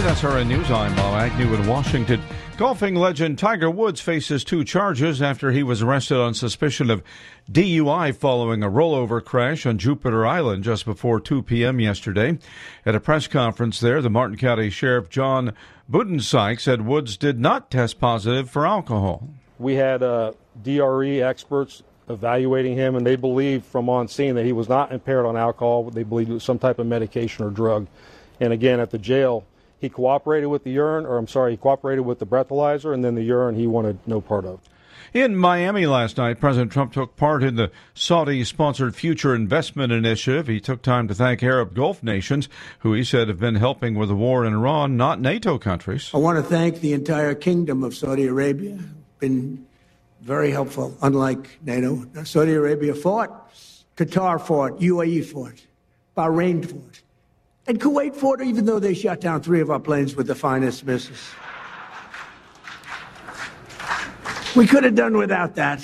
SRN News, I'm Bob Agnew in Washington. Golfing legend Tiger Woods faces 2 charges after he was arrested on suspicion of DUI following a rollover crash on Jupiter Island just before 2 p.m. yesterday. At a press conference there, the Martin County Sheriff John Budensyk said Woods did not test positive for alcohol. We had DRE experts evaluating him, and they believed from on scene that he was not impaired on alcohol. They believed it was some type of medication or drug. And again, at the jail, he cooperated with the he cooperated with the breathalyzer, and then the urine he wanted no part of. In Miami last night, President Trump took part in the Saudi-sponsored Future Investment Initiative. He took time to thank Arab Gulf nations, who he said have been helping with the war in Iran, not NATO countries. I want to thank the entire kingdom of Saudi Arabia. Been very helpful, unlike NATO. Saudi Arabia fought, Qatar fought, UAE fought, Bahrain fought. And Kuwait fought, even though they shot down 3 of our planes with the finest missiles. We could have done without that.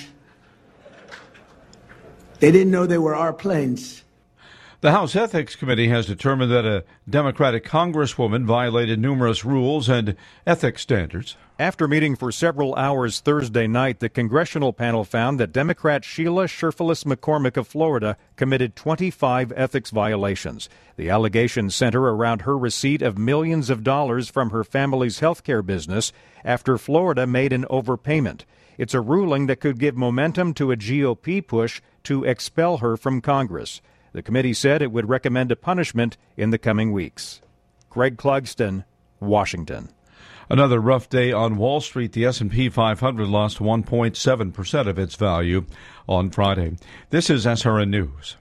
They didn't know they were our planes. The House Ethics Committee has determined that a Democratic congresswoman violated numerous rules and ethics standards. After meeting for several hours Thursday night, the congressional panel found that Democrat Sheila Sherfilis McCormick of Florida committed 25 ethics violations. The allegations center around her receipt of millions of dollars from her family's health care business after Florida made an overpayment. It's a ruling that could give momentum to a GOP push to expel her from Congress. The committee said it would recommend a punishment in the coming weeks. Greg Clugston, Washington. Another rough day on Wall Street. The S&P 500 lost 1.7% of its value on Friday. This is SRN News.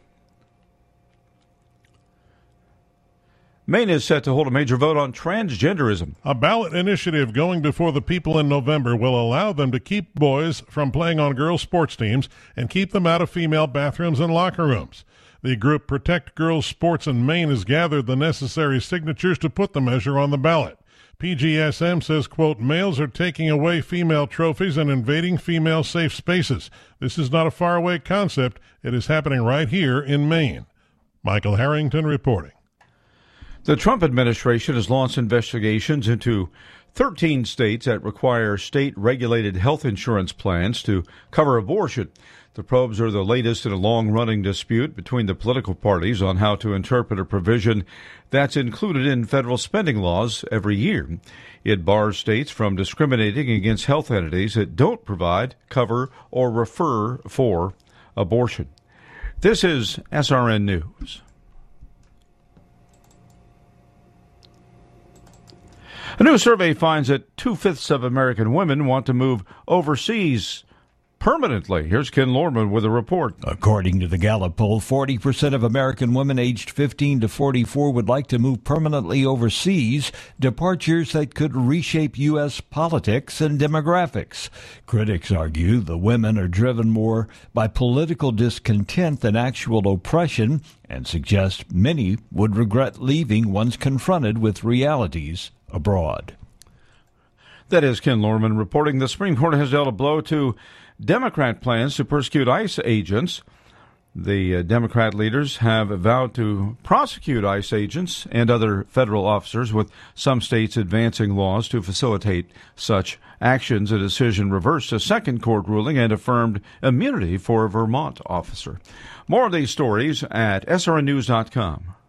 Maine is set to hold a major vote on transgenderism. A ballot initiative going before the people in November will allow them to keep boys from playing on girls' sports teams and keep them out of female bathrooms and locker rooms. The group Protect Girls Sports in Maine has gathered the necessary signatures to put the measure on the ballot. PGSM says, quote, males are taking away female trophies and invading female safe spaces. This is not a faraway concept. It is happening right here in Maine. Michael Harrington reporting. The Trump administration has launched investigations into 13 states that require state-regulated health insurance plans to cover abortion. The probes are the latest in a long-running dispute between the political parties on how to interpret a provision that's included in federal spending laws every year. It bars states from discriminating against health entities that don't provide, cover, or refer for abortion. This is SRN News. A new survey finds that 2/5 of American women want to move overseas permanently. Here's Ken Lorman with a report. According to the Gallup poll, 40% of American women aged 15 to 44 would like to move permanently overseas, departures that could reshape U.S. politics and demographics. Critics argue the women are driven more by political discontent than actual oppression and suggest many would regret leaving once confronted with realities abroad. That is Ken Lorman reporting. The Supreme Court has dealt a blow to Democrat plans to persecute ICE agents. The Democrat leaders have vowed to prosecute ICE agents and other federal officers, with some states advancing laws to facilitate such actions. A decision reversed a second court ruling and affirmed immunity for a Vermont officer. More of these stories at srnnews.com.